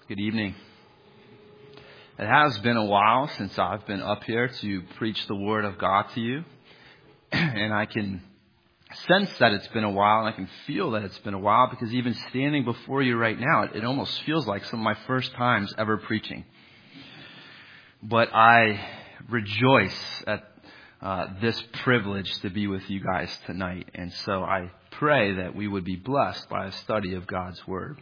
Good evening. It has been a while since I've been up here to preach the Word of God to you. And I can sense that it's been a while, and I can feel that it's been a while, because even standing before you right now, it almost feels like some of my first times ever preaching. But I rejoice at this privilege to be with you guys tonight. And so I pray that we would be blessed by a study of God's Word.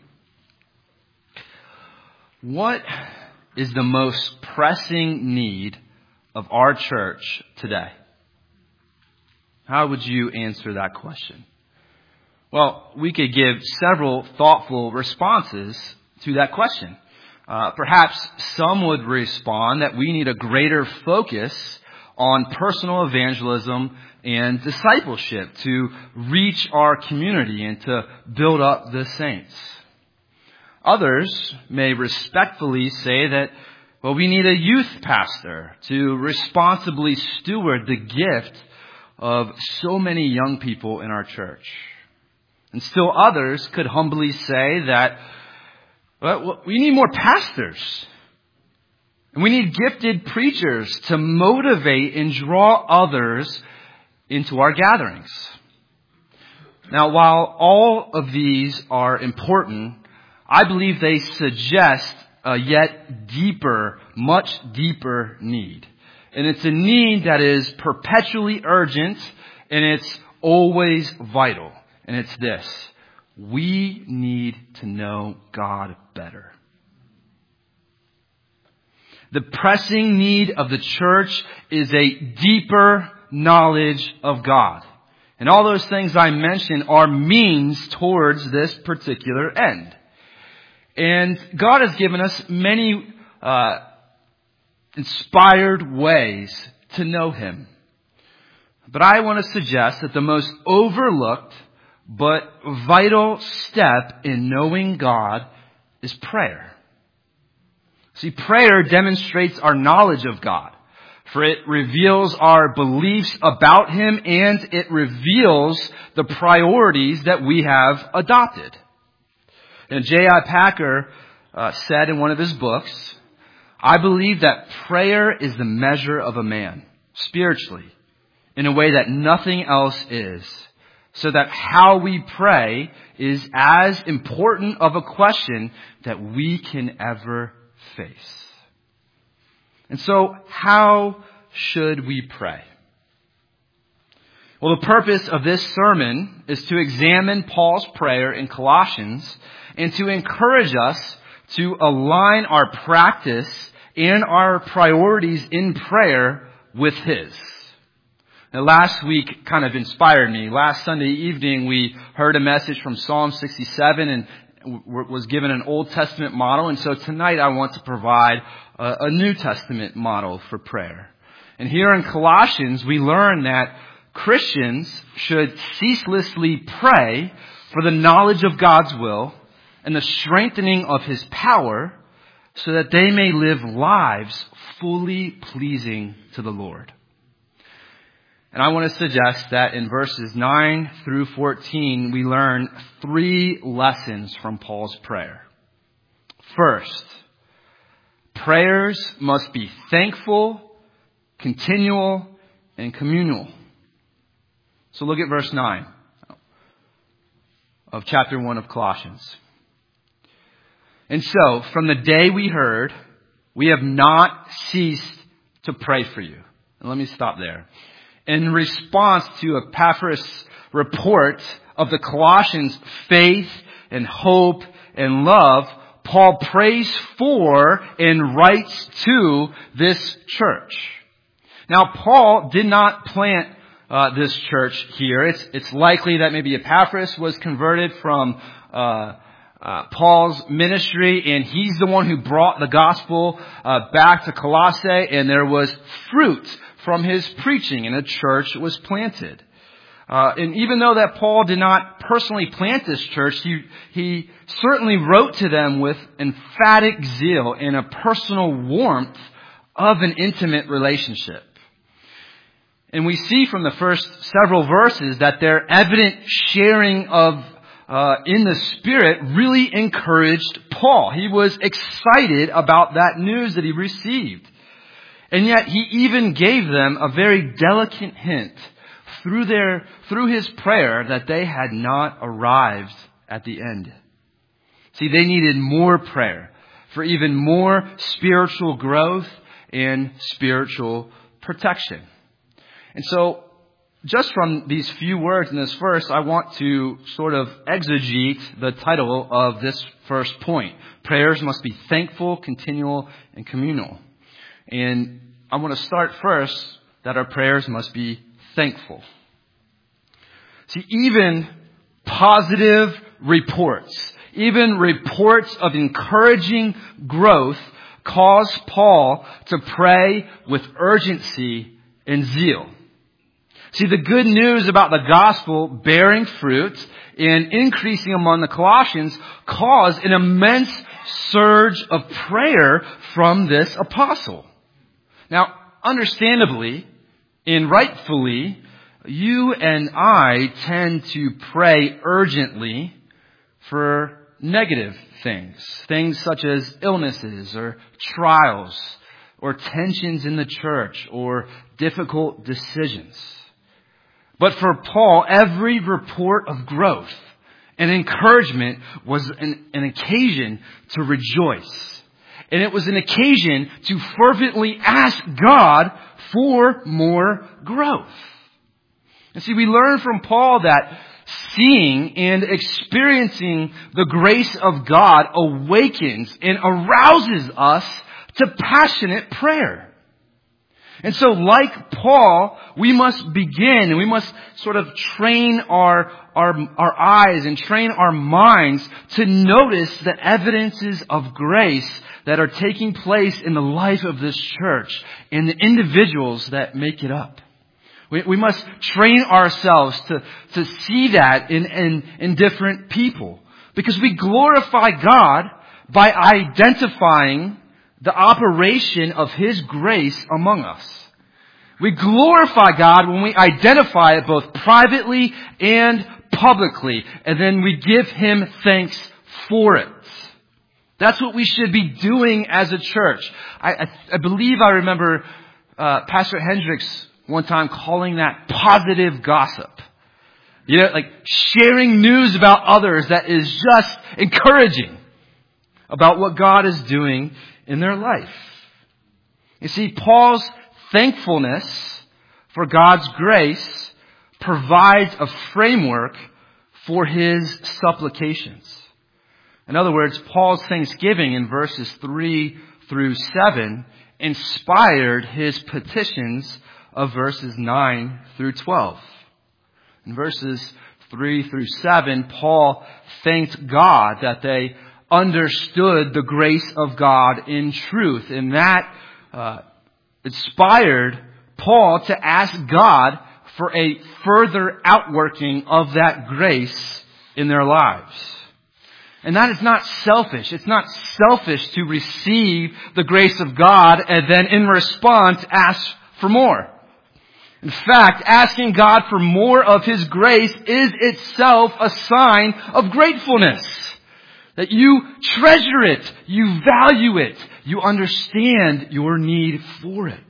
What is the most pressing need of our church today? How would you answer that question? Well, we could give several thoughtful responses to that question. Perhaps some would respond that we need a greater focus on personal evangelism and discipleship to reach our community and to build up the saints. Others may respectfully say that, well, we need a youth pastor to responsibly steward the gift of so many young people in our church. And still others could humbly say that, well, we need more pastors. And we need gifted preachers to motivate and draw others into our gatherings. Now, while all of these are important, I believe they suggest a yet deeper, much deeper need. And it's a need that is perpetually urgent, and it's always vital. And it's this: we need to know God better. The pressing need of the church is a deeper knowledge of God. And all those things I mentioned are means towards this particular end. And God has given us many inspired ways to know Him. But I want to suggest that the most overlooked but vital step in knowing God is prayer. See, prayer demonstrates our knowledge of God, for it reveals our beliefs about Him, and it reveals the priorities that we have adopted. And J.I. Packer said in one of his books, I believe that prayer is the measure of a man, spiritually, in a way that nothing else is, so that how we pray is as important of a question that we can ever face. And so, how should we pray? Well, the purpose of this sermon is to examine Paul's prayer in Colossians and to encourage us to align our practice and our priorities in prayer with His. Now, last week kind of inspired me. Last Sunday evening, we heard a message from Psalm 67 and was given an Old Testament model. And so tonight I want to provide a New Testament model for prayer. And here in Colossians, we learn that Christians should ceaselessly pray for the knowledge of God's will and the strengthening of His power, so that they may live lives fully pleasing to the Lord. And I want to suggest that in verses 9 through 14, we learn 3 lessons from Paul's prayer. First, prayers must be thankful, continual, and communal. So look at verse 9 of chapter 1 of Colossians. And so, from the day we heard, we have not ceased to pray for you. And let me stop there. In response to Epaphras' report of the Colossians' faith and hope and love, Paul prays for and writes to this church. Now, Paul did not plant this church here. It's likely that maybe Epaphras was converted from Paul's ministry, and he's the one who brought the gospel back to Colossae, and there was fruit from his preaching, and a church was planted. And even though that Paul did not personally plant this church, he certainly wrote to them with emphatic zeal and a personal warmth of an intimate relationship. And we see from the first several verses that their evident sharing of in the Spirit really encouraged Paul. He was excited about that news that he received. And yet he even gave them a very delicate hint through his prayer that they had not arrived at the end. See, they needed more prayer for even more spiritual growth and spiritual protection. And so, just from these few words in this verse, I want to sort of exegete the title of this first point. Prayers must be thankful, continual, and communal. And I want to start first that our prayers must be thankful. See, even positive reports, even reports of encouraging growth, cause Paul to pray with urgency and zeal. See, the good news about the gospel bearing fruit and increasing among the Colossians caused an immense surge of prayer from this apostle. Now, understandably and rightfully, you and I tend to pray urgently for negative things. Things such as illnesses or trials or tensions in the church or difficult decisions. But for Paul, every report of growth and encouragement was an occasion to rejoice. And it was an occasion to fervently ask God for more growth. And see, we learn from Paul that seeing and experiencing the grace of God awakens and arouses us to passionate prayer. And so, like Paul, we must begin and we must sort of train our eyes and train our minds to notice the evidences of grace that are taking place in the life of this church and the individuals that make it up. We must train ourselves to see that in different people. Because we glorify God by identifying the operation of His grace among us. We glorify God when we identify it both privately and publicly. And then we give Him thanks for it. That's what we should be doing as a church. I believe I remember Pastor Hendricks one time calling that positive gossip. You know, like sharing news about others that is just encouraging about what God is doing in their life. You see, Paul's thankfulness for God's grace provides a framework for his supplications. In other words, Paul's thanksgiving in verses 3 through 7 inspired his petitions of verses 9 through 12. In verses 3 through 7, Paul thanked God that they understood the grace of God in truth. And that inspired Paul to ask God for a further outworking of that grace in their lives. And that is not selfish. It's not selfish to receive the grace of God and then in response ask for more. In fact, asking God for more of His grace is itself a sign of gratefulness. That you treasure it, you value it, you understand your need for it.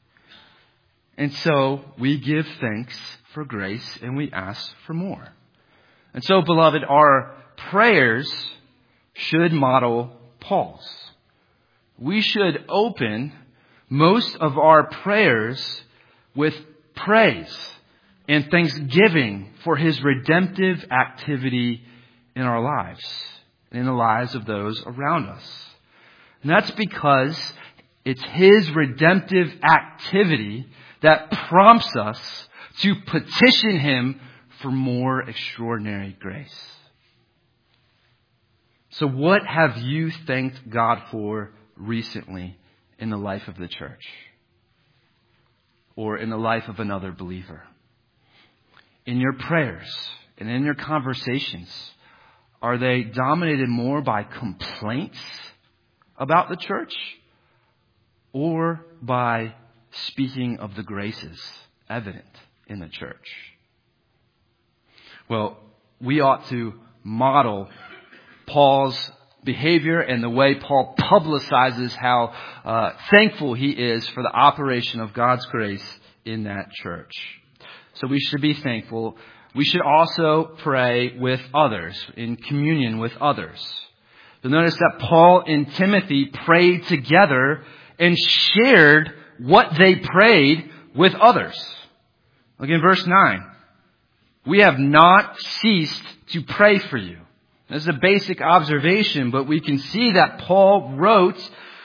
And so we give thanks for grace and we ask for more. And so, beloved, our prayers should model Paul's. We should open most of our prayers with praise and thanksgiving for His redemptive activity in our lives and in the lives of those around us. And that's because it's His redemptive activity that prompts us to petition Him for more extraordinary grace. So what have you thanked God for recently in the life of the church? Or in the life of another believer? In your prayers and in your conversations, are they dominated more by complaints about the church? Or by speaking of the graces evident in the church? Well, we ought to model Paul's behavior and the way Paul publicizes how thankful he is for the operation of God's grace in that church. So we should be thankful. We should also pray with others, in communion with others. You'll notice that Paul and Timothy prayed together and shared what they prayed with others. Look in verse 9. We have not ceased to pray for you. This is a basic observation, but we can see that Paul wrote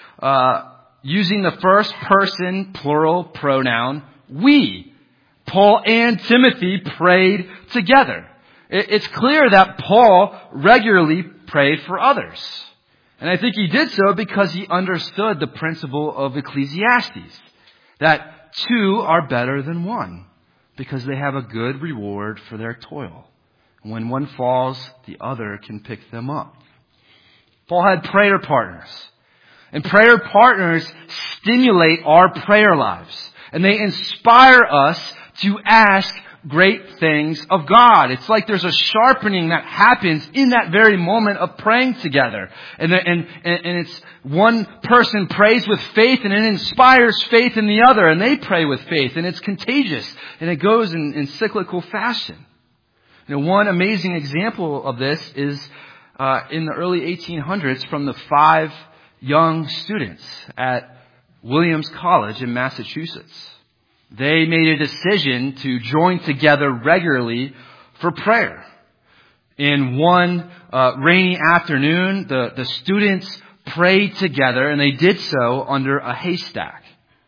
using the first person plural pronoun, we. Paul and Timothy prayed together. It's clear that Paul regularly prayed for others. And I think he did so because he understood the principle of Ecclesiastes, that two are better than one, because they have a good reward for their toil. When one falls, the other can pick them up. Paul had prayer partners. And prayer partners stimulate our prayer lives. And they inspire us to ask great things of God. It's like there's a sharpening that happens in that very moment of praying together. And it's one person prays with faith and it inspires faith in the other. And they pray with faith and it's contagious. And it goes in cyclical fashion. You know, one amazing example of this is in the early 1800s from the 5 young students at Williams College in Massachusetts. They made a decision to join together regularly for prayer. In one rainy afternoon, the students prayed together, and they did so under a haystack.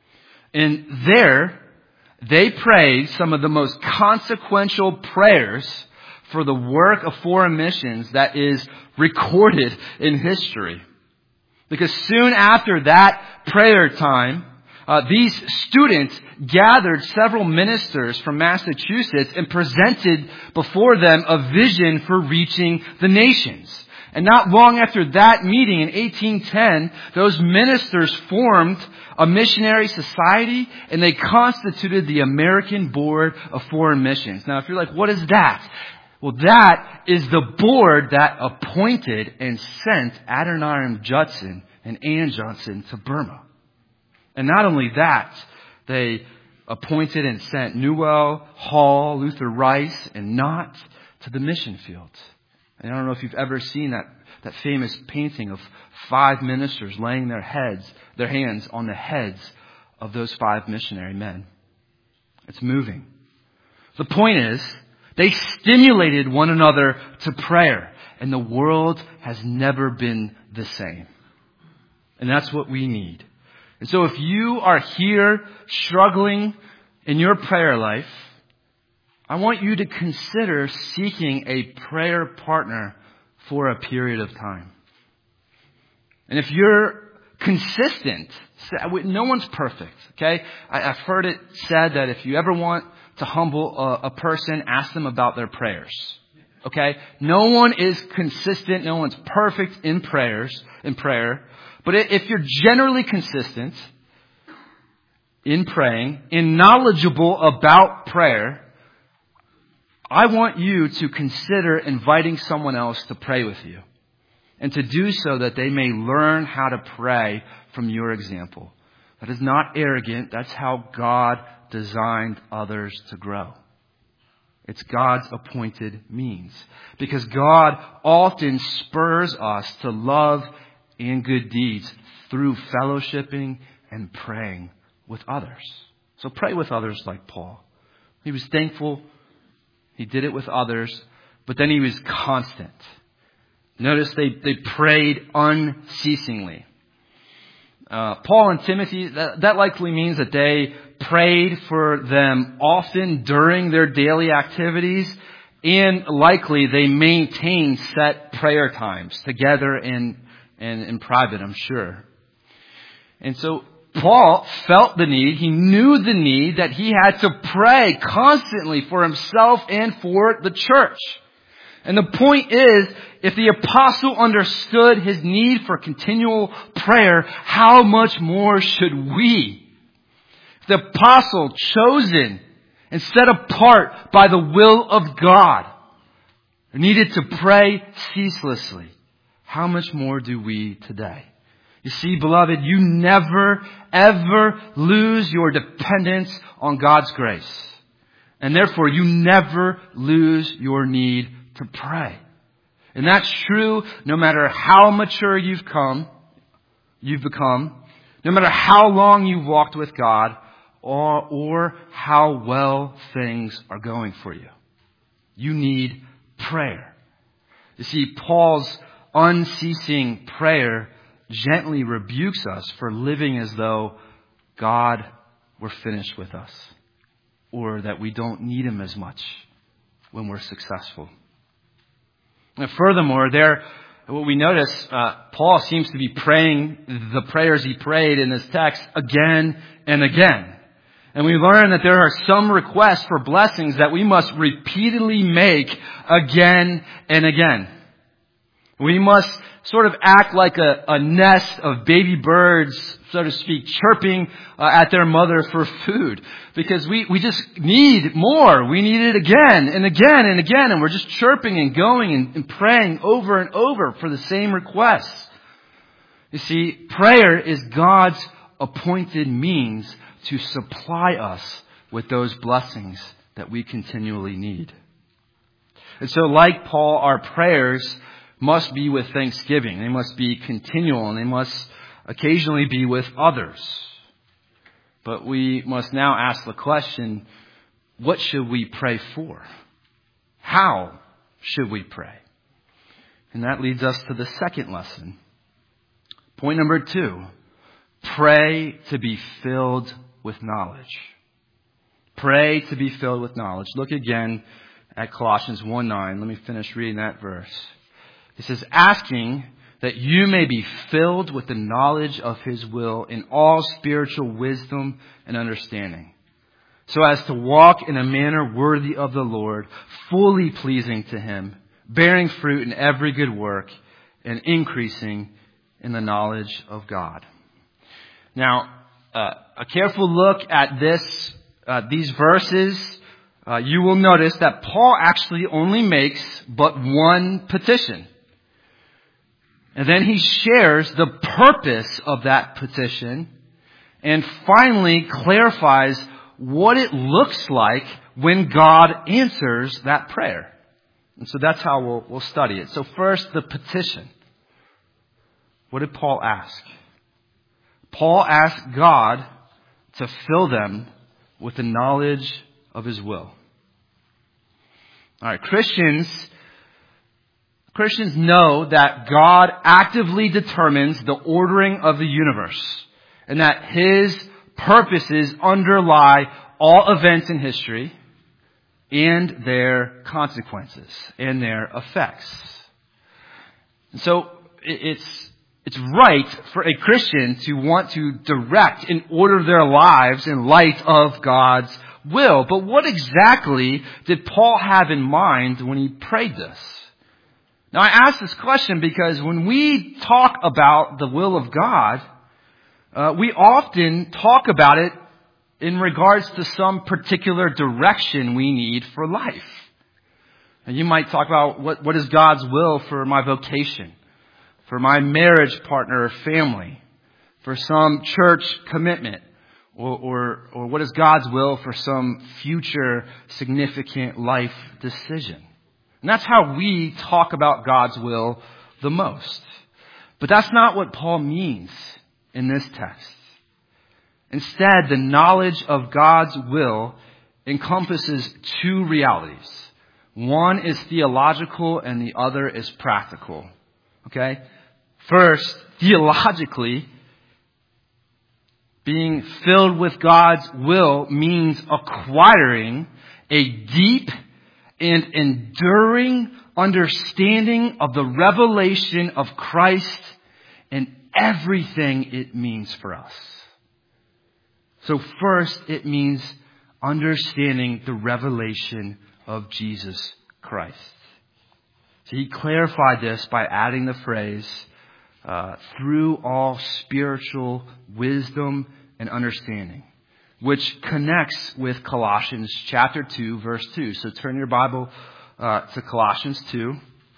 And there, they prayed some of the most consequential prayers for the work of foreign missions that is recorded in history. Because soon after that prayer time, these students gathered several ministers from Massachusetts and presented before them a vision for reaching the nations. And not long after that meeting in 1810, those ministers formed a missionary society and they constituted the American Board of Foreign Missions. Now, if you're like, what is that? Well, that is the board that appointed and sent Adoniram Judson and Ann Johnson to Burma. And not only that, they appointed and sent Newell, Hall, Luther Rice, and Knott to the mission field. And I don't know if you've ever seen that famous painting of 5 ministers laying their hands on the heads of those 5 missionary men. It's moving. The point is, they stimulated one another to prayer, and the world has never been the same. And that's what we need. And so if you are here struggling in your prayer life, I want you to consider seeking a prayer partner for a period of time. And if you're consistent, no one's perfect, okay? I've heard it said that if you ever want to humble a person, ask them about their prayers. Okay? No one is consistent. No one's perfect in prayer. But if you're generally consistent in praying, and knowledgeable about prayer, I want you to consider inviting someone else to pray with you. And to do so that they may learn how to pray from your example. That is not arrogant. That's how God designed others to grow. It's God's appointed means. Because God often spurs us to love and good deeds through fellowshipping and praying with others. So pray with others like Paul. He was thankful. He did it with others. But then he was constant. Notice they prayed unceasingly. Paul and Timothy, that likely means that they prayed for them often during their daily activities, and likely they maintained set prayer times together and in private, I'm sure. And so Paul felt the need, he knew the need that he had to pray constantly for himself and for the church. And the point is, if the apostle understood his need for continual prayer, how much more should we? The apostle, chosen and set apart by the will of God. needed to pray ceaselessly. How much more do we today? You see, beloved, you never, ever lose your dependence on God's grace. And therefore, you never lose your need to pray. And that's true no matter how mature you've become, no matter how long you've walked with God, or how well things are going for you. You need prayer. You see, Paul's unceasing prayer gently rebukes us for living as though God were finished with us, or that we don't need Him as much when we're successful. And furthermore, what we notice, Paul seems to be praying the prayers he prayed in this text again and again. And we learn that there are some requests for blessings that we must repeatedly make again and again. We must sort of act like a nest of baby birds, so to speak, chirping at their mother for food. Because we just need more. We need it again and again and again. And we're just chirping and going and praying over and over for the same requests. You see, prayer is God's appointed means to supply us with those blessings that we continually need. And so like Paul, our prayers must be with thanksgiving. They must be continual, and they must occasionally be with others. But we must now ask the question, what should we pray for? How should we pray? And that leads us to the second lesson. Point number 2, pray to be filled with knowledge. Pray to be filled with knowledge. Look again at Colossians 1:9. Let me finish reading that verse. It says, asking that you may be filled with the knowledge of His will in all spiritual wisdom and understanding, so as to walk in a manner worthy of the Lord, fully pleasing to Him, bearing fruit in every good work, and increasing in the knowledge of God. Now, a careful look at these verses, you will notice that Paul actually only makes but one petition. And then he shares the purpose of that petition and finally clarifies what it looks like when God answers that prayer. And so that's how we'll study it. So first, the petition. What did Paul ask? Paul asked God to fill them with the knowledge of His will. All right, Christians know that God actively determines the ordering of the universe, and that His purposes underlie all events in history and their consequences and their effects. And so it's right for a Christian to want to direct and order their lives in light of God's will. But what exactly did Paul have in mind when he prayed this? Now, I ask this question because when we talk about the will of God, we often talk about it in regards to some particular direction we need for life. And you might talk about what is God's will for my vocation, for my marriage partner or family, for some church commitment, or what is God's will for some future significant life decision. And that's how we talk about God's will the most. But that's not what Paul means in this text. Instead, the knowledge of God's will encompasses two realities. One is theological and the other is practical. Okay? First, theologically, being filled with God's will means acquiring a deep and enduring understanding of the revelation of Christ and everything it means for us. So first, it means understanding the revelation of Jesus Christ. So he clarified this by adding the phrase, through all spiritual wisdom and understanding, which connects with Colossians chapter 2, verse 2. So turn your Bible to Colossians 2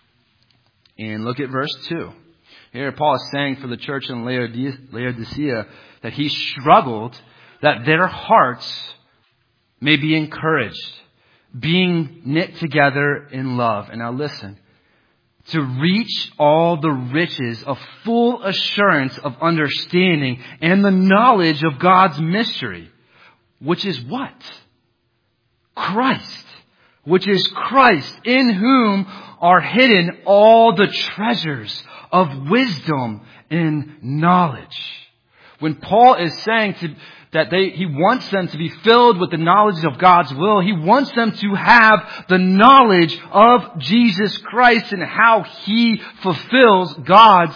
and look at verse 2. Here Paul is saying for the church in Laodicea that he struggled that their hearts may be encouraged, being knit together in love. And now listen, to reach all the riches of full assurance of understanding and the knowledge of God's mystery, which is what? Christ. Which is Christ, in whom are hidden all the treasures of wisdom and knowledge. When Paul is saying he wants them to be filled with the knowledge of God's will, he wants them to have the knowledge of Jesus Christ and how he fulfills God's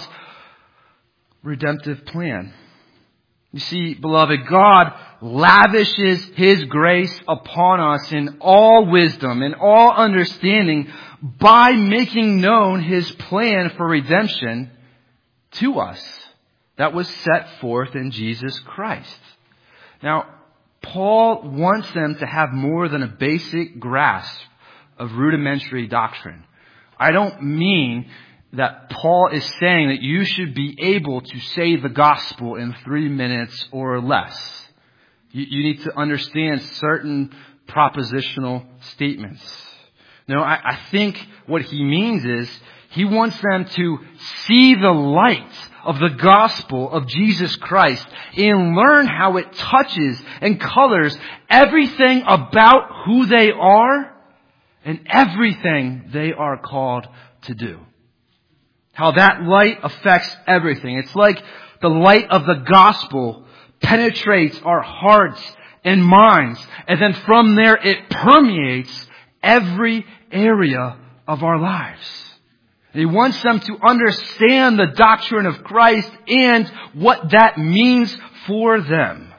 redemptive plan. You see, beloved, God lavishes His grace upon us in all wisdom and all understanding by making known His plan for redemption to us that was set forth in Jesus Christ. Now, Paul wants them to have more than a basic grasp of rudimentary doctrine. I don't mean that Paul is saying that you should be able to say the gospel in 3 minutes or less. You need to understand certain propositional statements. No, I think what he means is he wants them to see the light of the gospel of Jesus Christ and learn how it touches and colors everything about who they are and everything they are called to do. How that light affects everything. It's like the light of the gospel penetrates our hearts and minds. And then from there it permeates every area of our lives. And he wants them to understand the doctrine of Christ and what that means for them.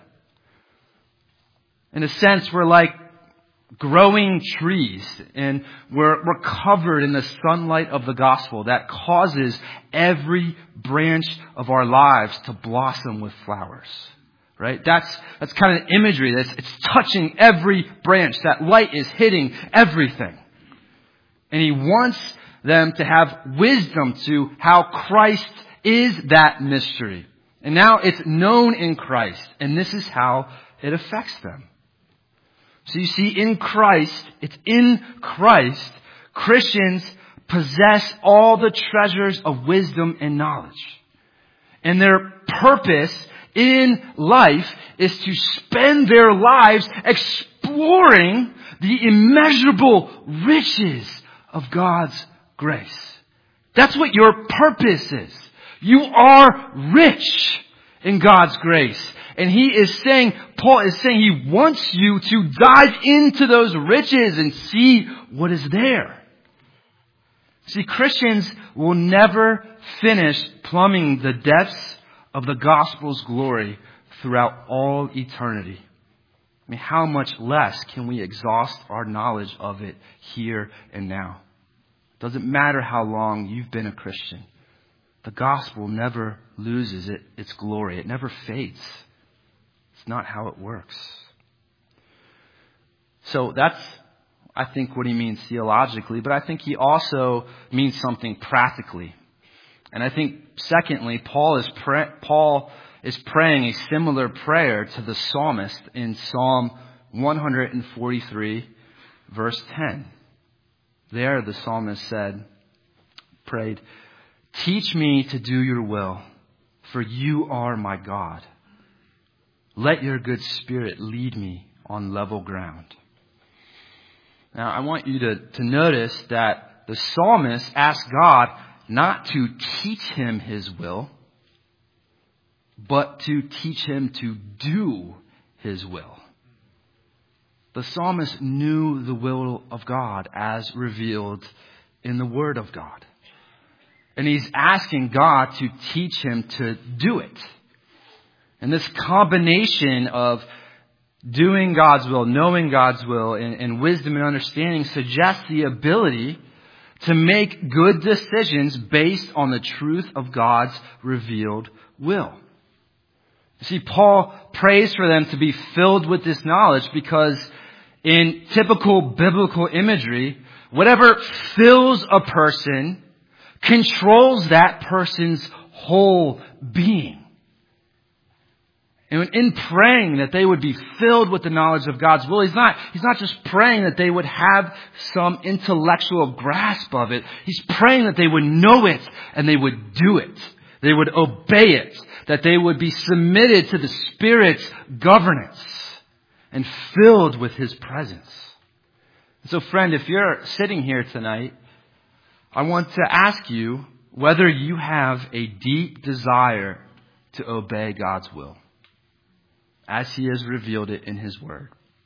In a sense, we're like growing trees, and we're covered in the sunlight of the gospel that causes every branch of our lives to blossom with flowers. Right? That's kind of the imagery. It's touching every branch. That light is hitting everything. And he wants them to have wisdom to how Christ is that mystery. And now it's known in Christ, and this is how it affects them. So you see, it's in Christ, Christians possess all the treasures of wisdom and knowledge. And their purpose in life is to spend their lives exploring the immeasurable riches of God's grace. That's what your purpose is. You are rich in God's grace. And Paul is saying he wants you to dive into those riches and see what is there. See, Christians will never finish plumbing the depths of the gospel's glory throughout all eternity. I mean, how much less can we exhaust our knowledge of it here and now? It doesn't matter how long you've been a Christian. The gospel never loses its glory. It never fades. It's not how it works. So that's, I think, what he means theologically, but I think he also means something practically. And I think, secondly, Paul is praying a similar prayer to the psalmist in Psalm 143, verse 10. There, the psalmist prayed, "Teach me to do your will, for you are my God. Let your good spirit lead me on level ground." Now, I want you to notice that the psalmist asked God not to teach him his will, but to teach him to do his will. The psalmist knew the will of God as revealed in the Word of God. And he's asking God to teach him to do it. And this combination of doing God's will, knowing God's will, and wisdom and understanding suggests the ability to make good decisions based on the truth of God's revealed will. You see, Paul prays for them to be filled with this knowledge because in typical biblical imagery, whatever fills a person controls that person's whole being. And in praying that they would be filled with the knowledge of God's will, he's not just praying that they would have some intellectual grasp of it. He's praying that they would know it and they would do it. They would obey it. That they would be submitted to the Spirit's governance and filled with His presence. So friend, if you're sitting here tonight, I want to ask you whether you have a deep desire to obey God's will, as He has revealed it in His Word.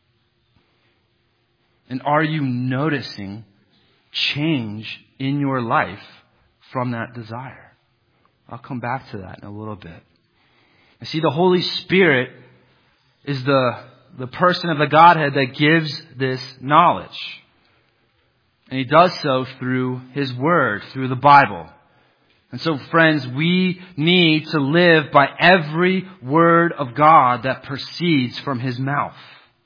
And are you noticing change in your life from that desire? I'll come back to that in a little bit. You see, the Holy Spirit is the person of the Godhead that gives this knowledge. And He does so through His Word, through the Bible. And so, friends, we need to live by every word of God that proceeds from His mouth.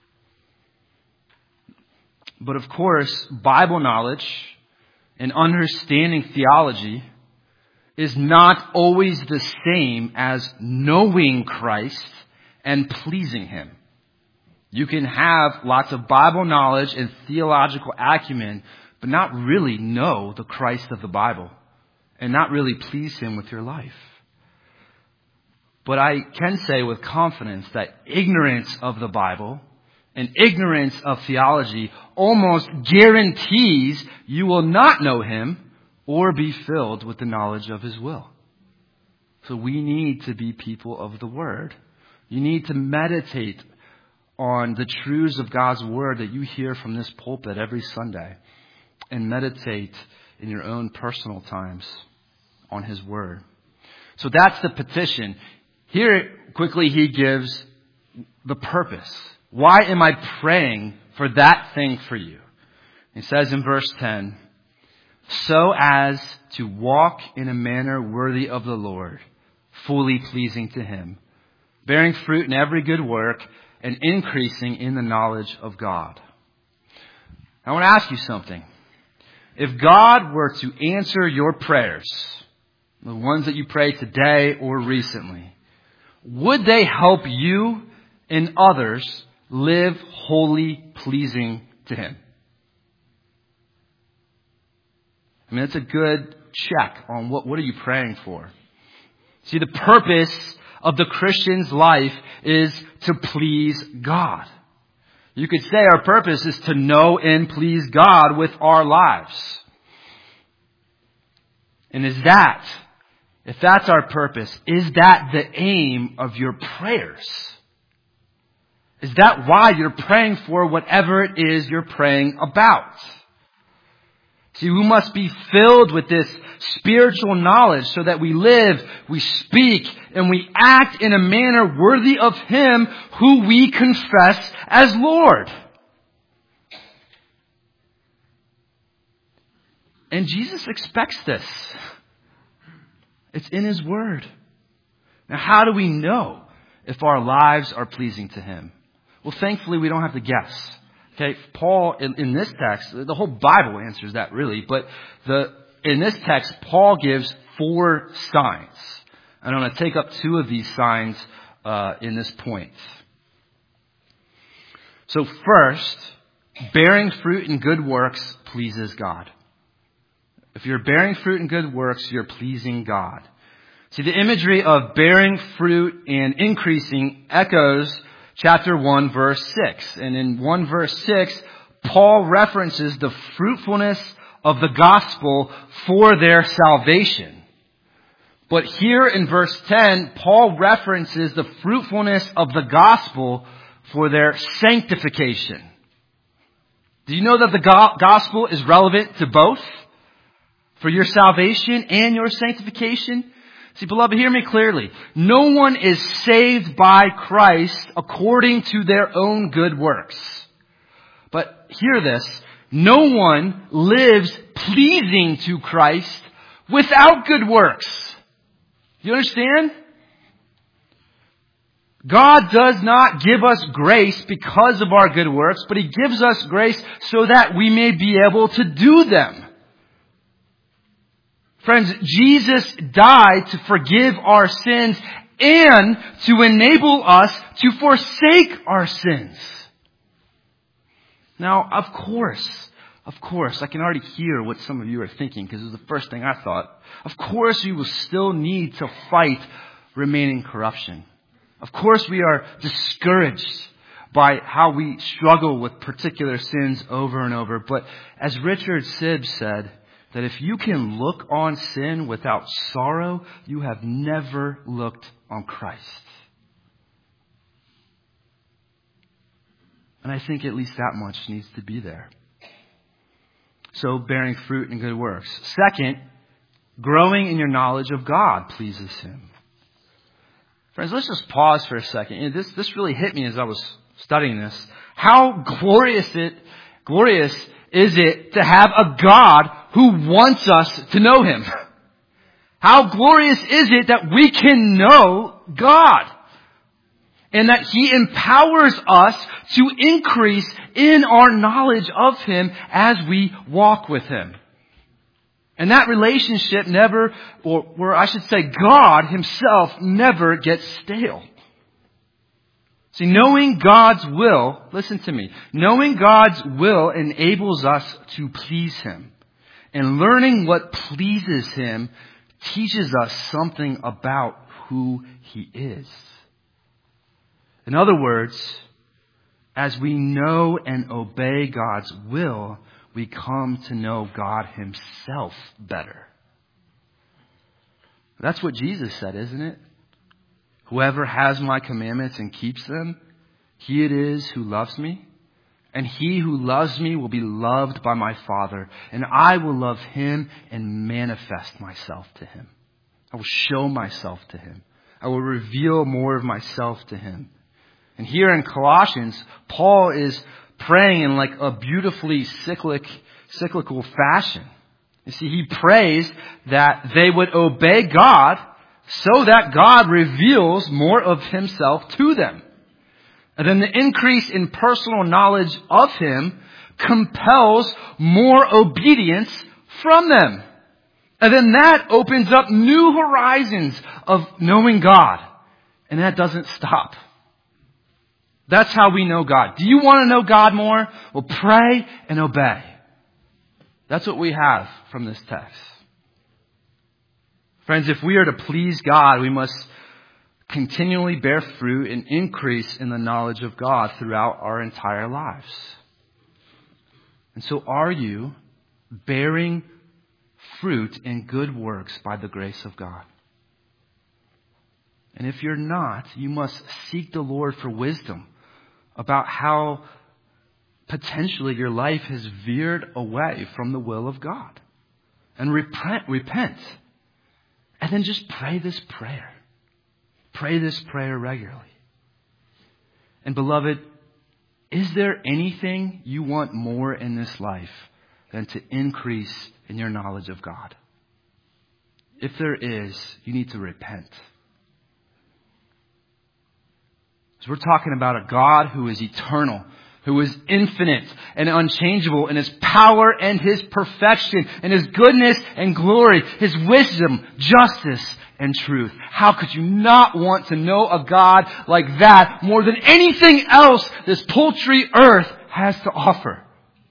But of course, Bible knowledge and understanding theology is not always the same as knowing Christ and pleasing Him. You can have lots of Bible knowledge and theological acumen, but not really know the Christ of the Bible and not really please Him with your life. But I can say with confidence that ignorance of the Bible and ignorance of theology almost guarantees you will not know Him or be filled with the knowledge of His will. So we need to be people of the Word. You need to meditate on the truths of God's Word that you hear from this pulpit every Sunday, and meditate in your own personal times on His Word. So that's the petition. Here, quickly, he gives the purpose. Why am I praying for that thing for you? He says in verse 10, so as to walk in a manner worthy of the Lord, fully pleasing to Him, bearing fruit in every good work, and increasing in the knowledge of God. I want to ask you something. If God were to answer your prayers, the ones that you prayed today or recently, would they help you and others live wholly pleasing to Him? I mean, it's a good check on what are you praying for. See, the purpose of the Christian's life is to please God. You could say our purpose is to know and please God with our lives. And if that's our purpose, is that the aim of your prayers? Is that why you're praying for whatever it is you're praying about? See, we must be filled with this spiritual knowledge so that we live, we speak, and we act in a manner worthy of Him who we confess as Lord. And Jesus expects this. It's in His Word. Now, how do we know if our lives are pleasing to Him? Well, thankfully, we don't have to guess. Okay, Paul, in this text, the whole Bible answers that really, but in this text, Paul gives 4 signs. And I'm going to take up 2 of these signs in this point. So first, bearing fruit in good works pleases God. If you're bearing fruit in good works, you're pleasing God. See, the imagery of bearing fruit and increasing echoes chapter 1, verse 6. And in 1 verse 6, Paul references the fruitfulness of the gospel for their salvation. But here in verse 10, Paul references the fruitfulness of the gospel for their sanctification. Do you know that the gospel is relevant to both? For your salvation and your sanctification? See, beloved, hear me clearly. No one is saved by Christ according to their own good works. But hear this. No one lives pleasing to Christ without good works. Do you understand? God does not give us grace because of our good works, but He gives us grace so that we may be able to do them. Friends, Jesus died to forgive our sins and to enable us to forsake our sins. Now, of course, I can already hear what some of you are thinking because it was the first thing I thought. Of course, we will still need to fight remaining corruption. Of course, we are discouraged by how we struggle with particular sins over and over. But as Richard Sibbs said, that if you can look on sin without sorrow, you have never looked on Christ. And I think at least that much needs to be there. So, bearing fruit in good works. Second, growing in your knowledge of God pleases Him. Friends, let's just pause for a second. This really hit me as I was studying this. How glorious is it to have a God who wants us to know Him? How glorious is it that we can know God? And that He empowers us to increase in our knowledge of Him as we walk with Him. And that relationship never, or I should say God Himself never gets stale. See, knowing God's will, listen to me, knowing God's will enables us to please Him. And learning what pleases Him teaches us something about who He is. In other words, as we know and obey God's will, we come to know God Himself better. That's what Jesus said, isn't it? Whoever has my commandments and keeps them, he it is who loves me. And he who loves me will be loved by my Father. And I will love him and manifest myself to him. I will show myself to him. I will reveal more of myself to him. And here in Colossians, Paul is praying in like a beautifully cyclical fashion. You see, he prays that they would obey God so that God reveals more of himself to them. And then the increase in personal knowledge of him compels more obedience from them. And then that opens up new horizons of knowing God. And that doesn't stop. That's how we know God. Do you want to know God more? Well, pray and obey. That's what we have from this text. Friends, if we are to please God, we must continually bear fruit and increase in the knowledge of God throughout our entire lives. And so are you bearing fruit in good works by the grace of God? And if you're not, you must seek the Lord for wisdom about how potentially your life has veered away from the will of God. And repent. And then just pray this prayer. Pray this prayer regularly. And beloved, is there anything you want more in this life than to increase in your knowledge of God? If there is, you need to repent. So we're talking about a God who is eternal, who is infinite and unchangeable in His power and His perfection and His goodness and glory, His wisdom, justice, and truth. How could you not want to know a God like that more than anything else this paltry earth has to offer?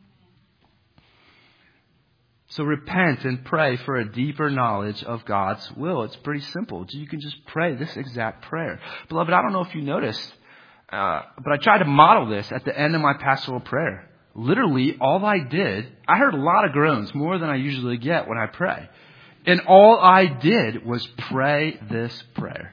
So repent and pray for a deeper knowledge of God's will. It's pretty simple. You can just pray this exact prayer. Beloved, I don't know if you noticed, but I tried to model this at the end of my pastoral prayer. Literally, all I did, I heard a lot of groans, more than I usually get when I pray. And all I did was pray this prayer.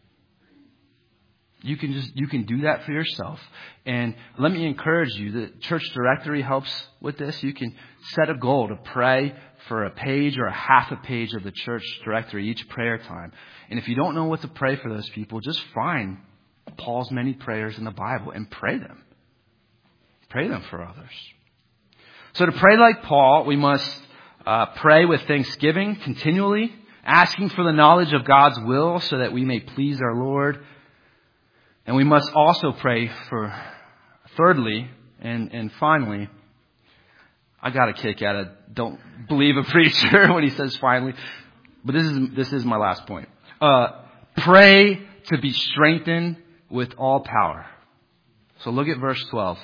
You can do that for yourself. And let me encourage you, the church directory helps with this. You can set a goal to pray for a page or a half a page of the church directory each prayer time. And if you don't know what to pray for those people, just find Paul's many prayers in the Bible and pray them. Pray them for others. So to pray like Paul, we must pray with thanksgiving continually, asking for the knowledge of God's will so that we may please our Lord. And we must also pray for, thirdly, and finally, I got a kick out of don't believe a preacher when he says finally, but this is my last point. Pray to be strengthened with all power. So look at verse 12.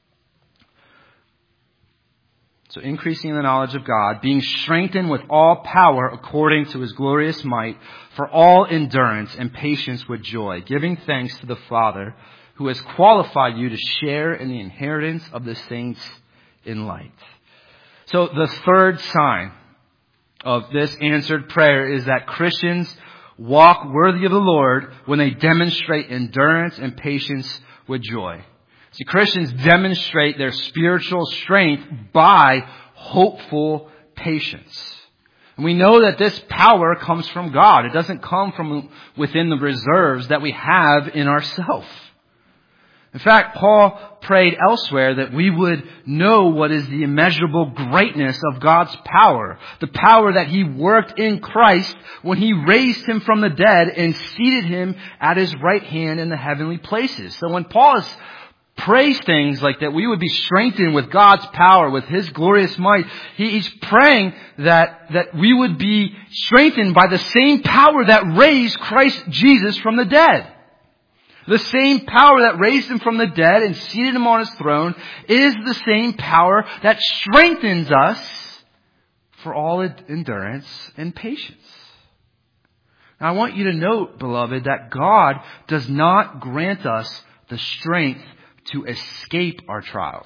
So increasing the knowledge of God, being strengthened with all power according to his glorious might, for all endurance and patience with joy, giving thanks to the Father who has qualified you to share in the inheritance of the saints in light. So the third sign of this answered prayer is that Christians walk worthy of the Lord when they demonstrate endurance and patience with joy. See, Christians demonstrate their spiritual strength by hopeful patience. And we know that this power comes from God. It doesn't come from within the reserves that we have in ourselves. In fact, Paul prayed elsewhere that we would know what is the immeasurable greatness of God's power. The power that he worked in Christ when he raised him from the dead and seated him at his right hand in the heavenly places. So when Paul prays things like that we would be strengthened with God's power, with his glorious might, he's praying that we would be strengthened by the same power that raised Christ Jesus from the dead. The same power that raised him from the dead and seated him on his throne is the same power that strengthens us for all endurance and patience. Now, I want you to note, beloved, that God does not grant us the strength to escape our trials.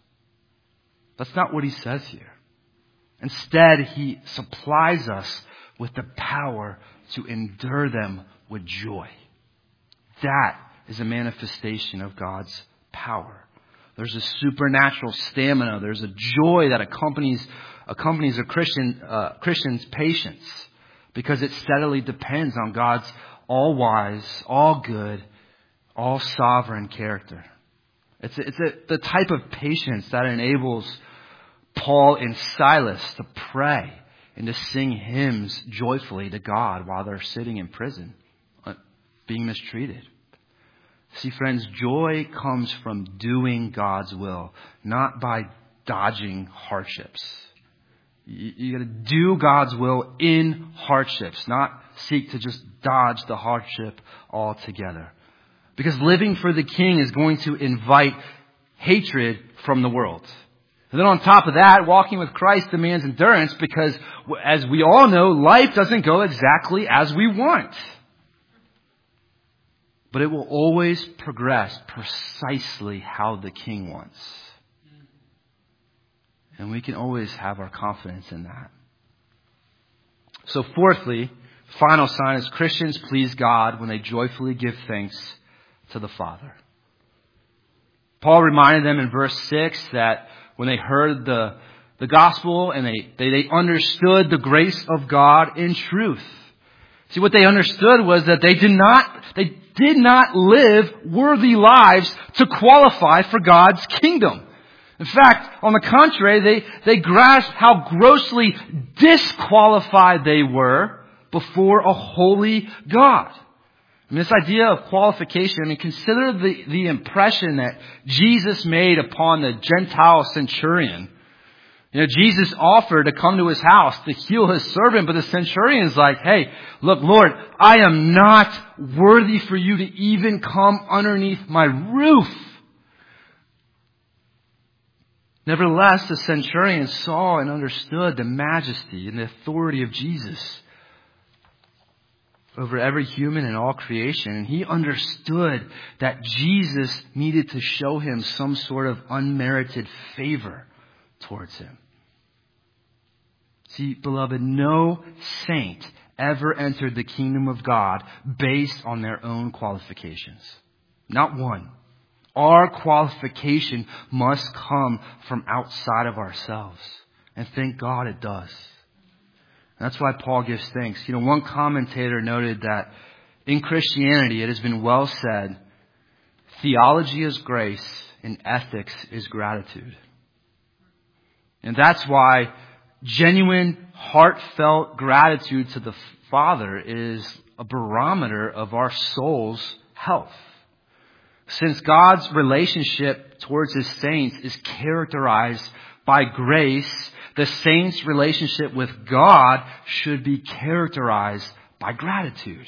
That's not what he says here. Instead, he supplies us with the power to endure them with joy. That is a manifestation of God's power. There's a supernatural stamina. There's a joy that accompanies a Christian's patience, because it steadily depends on God's all-wise, all-good, all-sovereign character. It's the type of patience that enables Paul and Silas to pray and to sing hymns joyfully to God while they're sitting in prison, being mistreated. See, friends, joy comes from doing God's will, not by dodging hardships. You got to do God's will in hardships, not seek to just dodge the hardship altogether. Because living for the King is going to invite hatred from the world. And then on top of that, walking with Christ demands endurance because, as we all know, life doesn't go exactly as we want. But it will always progress precisely how the King wants. And we can always have our confidence in that. So fourthly, final sign is Christians please God when they joyfully give thanks to the Father. Paul reminded them in verse 6 that when they heard the gospel and they understood the grace of God in truth. See, what they understood was that they did not live worthy lives to qualify for God's kingdom. In fact, on the contrary, they grasped how grossly disqualified they were before a holy God. I mean, this idea of qualification, consider the impression that Jesus made upon the Gentile centurion. Jesus offered to come to his house to heal his servant, but the centurion's like, hey, look, Lord, I am not worthy for you to even come underneath my roof. Nevertheless, the centurion saw and understood the majesty and the authority of Jesus over every human and all creation. And he understood that Jesus needed to show him some sort of unmerited favor towards him. See, beloved, no saint ever entered the kingdom of God based on their own qualifications. Not one. Our qualification must come from outside of ourselves. And thank God it does. That's why Paul gives thanks. One commentator noted that in Christianity, it has been well said, theology is grace and ethics is gratitude. And that's why genuine, heartfelt gratitude to the Father is a barometer of our soul's health. Since God's relationship towards His saints is characterized by grace, the saints' relationship with God should be characterized by gratitude.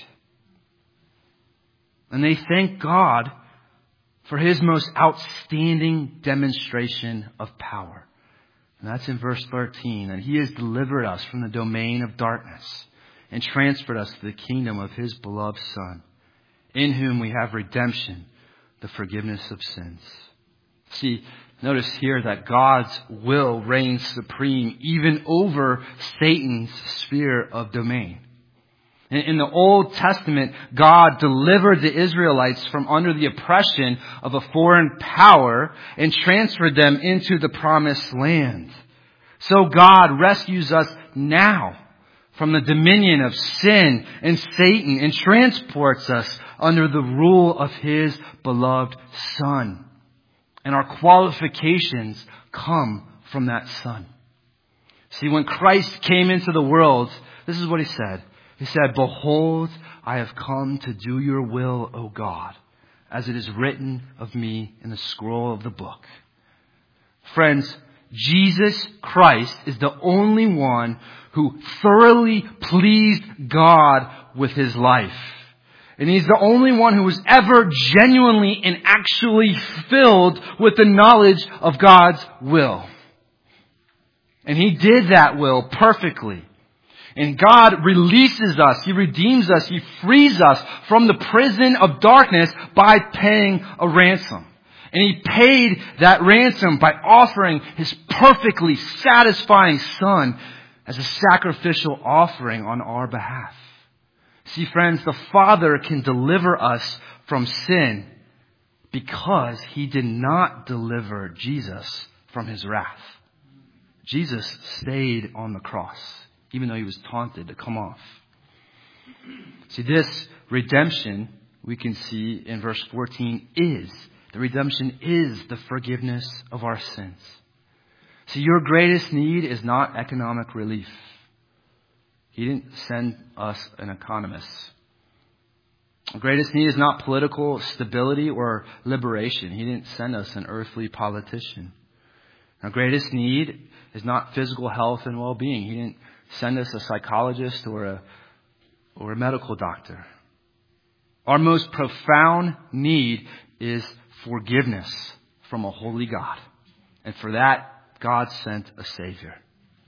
And they thank God for His most outstanding demonstration of power. And that's in verse 13. And He has delivered us from the domain of darkness and transferred us to the kingdom of His beloved Son, in whom we have redemption, the forgiveness of sins. See, notice here that God's will reigns supreme even over Satan's sphere of domain. In the Old Testament, God delivered the Israelites from under the oppression of a foreign power and transferred them into the promised land. So God rescues us now from the dominion of sin and Satan and transports us under the rule of His beloved Son. And our qualifications come from that Son. See, when Christ came into the world, this is what He said. He said, "Behold, I have come to do your will, O God, as it is written of me in the scroll of the book." Friends, Jesus Christ is the only one who thoroughly pleased God with His life. And He's the only one who was ever genuinely and actually filled with the knowledge of God's will. And He did that will perfectly. And God releases us, He redeems us, He frees us from the prison of darkness by paying a ransom. And He paid that ransom by offering His perfectly satisfying Son as a sacrificial offering on our behalf. See, friends, the Father can deliver us from sin because He did not deliver Jesus from His wrath. Jesus stayed on the cross, even though He was taunted to come off. See, this redemption, we can see in verse 14, the redemption is the forgiveness of our sins. See, your greatest need is not economic relief. He didn't send us an economist. Our greatest need is not political stability or liberation. He didn't send us an earthly politician. Our greatest need is not physical health and well-being. He didn't send us a psychologist or a medical doctor. Our most profound need is forgiveness from a holy God. And for that, God sent a Savior.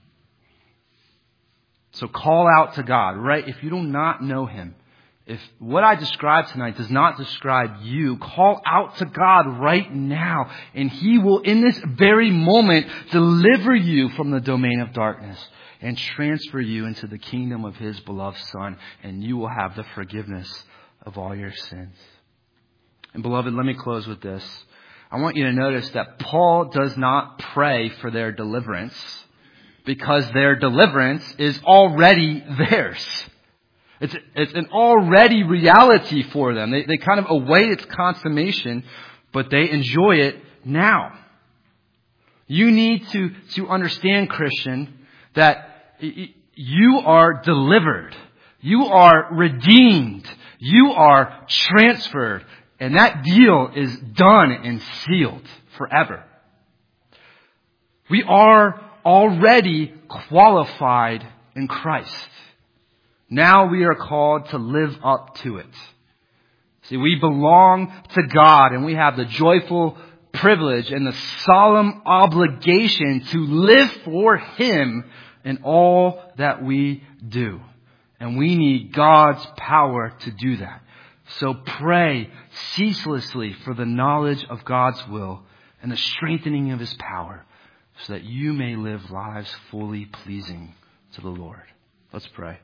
So call out to God, right? If you do not know Him, if what I described tonight does not describe you, call out to God right now. And He will, in this very moment, deliver you from the domain of darkness and transfer you into the kingdom of His beloved Son. And you will have the forgiveness of all your sins. And beloved, let me close with this. I want you to notice that Paul does not pray for their deliverance because their deliverance is already theirs. It's an already reality for them. They kind of await its consummation, but they enjoy it now. You need to understand, Christian, that you are delivered. You are redeemed. You are transferred. And that deal is done and sealed forever. We are already qualified in Christ. Now we are called to live up to it. See, we belong to God and we have the joyful privilege and the solemn obligation to live for Him in all that we do. And we need God's power to do that. So pray ceaselessly for the knowledge of God's will and the strengthening of His power so that you may live lives fully pleasing to the Lord. Let's pray.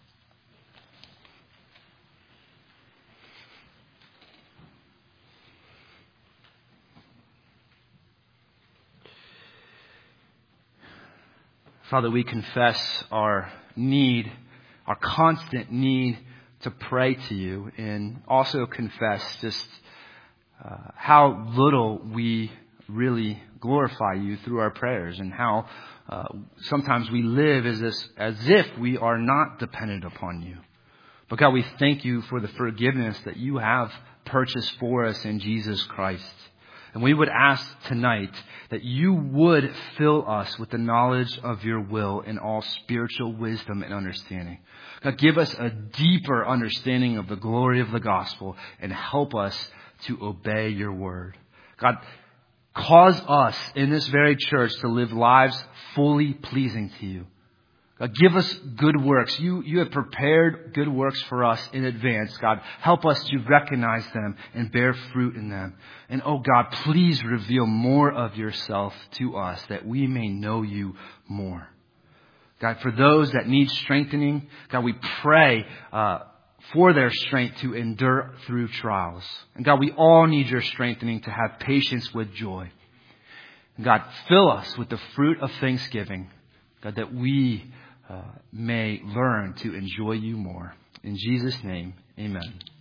Father, we confess our need, our constant need to pray to You, and also confess just how little we really glorify You through our prayers, and how sometimes we live as if we are not dependent upon You. But God, we thank you for the forgiveness that you have purchased for us in Jesus Christ. And we would ask tonight that you would fill us with the knowledge of your will and all spiritual wisdom and understanding. God, give us a deeper understanding of the glory of the gospel and help us to obey your word. God, cause us in this very church to live lives fully pleasing to you. God, give us good works. You have prepared good works for us in advance. God, help us to recognize them and bear fruit in them. And oh God, please reveal more of yourself to us that we may know you more. God, for those that need strengthening, God, we pray for their strength to endure through trials. And God, we all need your strengthening to have patience with joy. And God, fill us with the fruit of thanksgiving, God, that we may learn to enjoy you more. In Jesus' name, amen.